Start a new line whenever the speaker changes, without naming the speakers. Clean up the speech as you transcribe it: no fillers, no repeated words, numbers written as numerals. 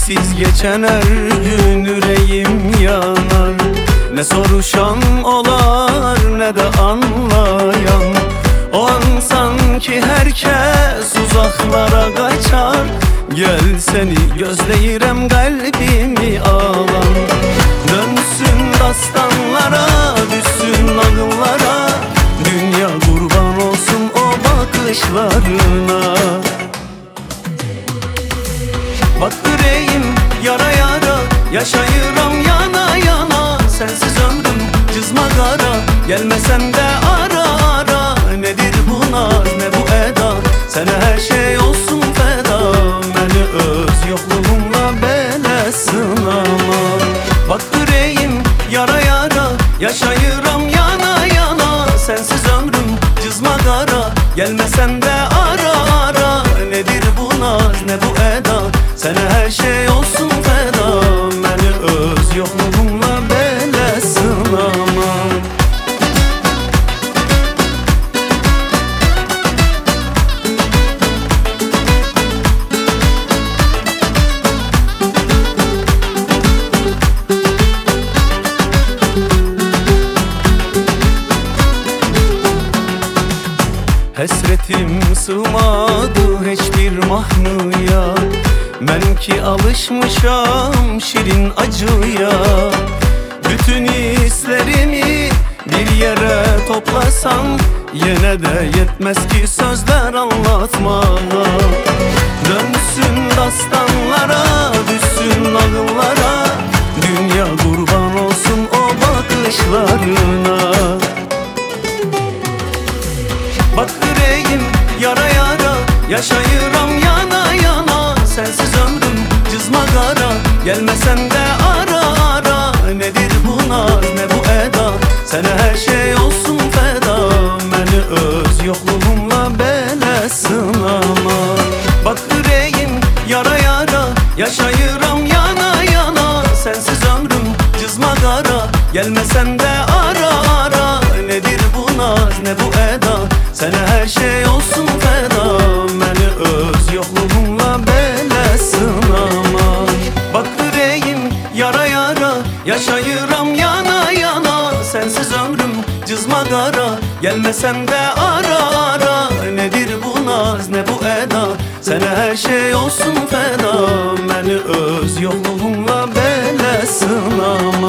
Sensiz geçen her gün yüreğim yanar. Ne soruşan olar ne de anlayan. O an sanki herkes uzaklara kaçar. Gel seni gözleyirem kalbimi alan. Dönsün dastanlara, düşsün ağıllara. Dünya kurban olsun o bakışlarına. Bak yüreğim yara yara, yaşayıram yana yana. Sensiz ömrüm cızma kara, gelmesen de ara ara. Nedir bu naz ne bu eda, sana her şey olsun feda. Beni öz yokluğumla bele sınama. Bak yüreğim yara yara, yaşayıram yana yana. Sensiz ömrüm cızma kara, gelmesen de ara ara. Nedir bu naz ne bu eda, sana her şey olsun feda. Beni öz yokluğumla bele sınama. Hasretim sığmadı hiçbir mahnuya. Ben ki alışmışam şirin acıya. Bütün hislerimi bir yere toplasan, yine de yetmez ki sözler anlatmana. Dönsün dastanlara, düşsün ağıllara. Dünya kurban olsun o bakışlarına. Bak yüreğim yara yara, yaşayıram yana yana. Sensiz ömrüm cızma kara, gelmesen de ara ara. Nedir bu naz ne bu eda, sana her şey olsun feda. Beni öz yokluğumla bele sınama. Bak yüreğim yara yara, yaşayıram yana yana. Sensiz ömrüm cızma kara, gelmesen de ara ara. Nedir bu naz ne bu eda, sana her şey olsun feda. Beni öz yokluğumla bele sınama. Bak yüreğim yara yara, yaşayıram yana yana. Sensiz ömrüm cızma kara, gelmesen de ara ara. Nedir bu naz ne bu eda, sana her şey olsun feda. Beni öz yokluğumla bele sınama.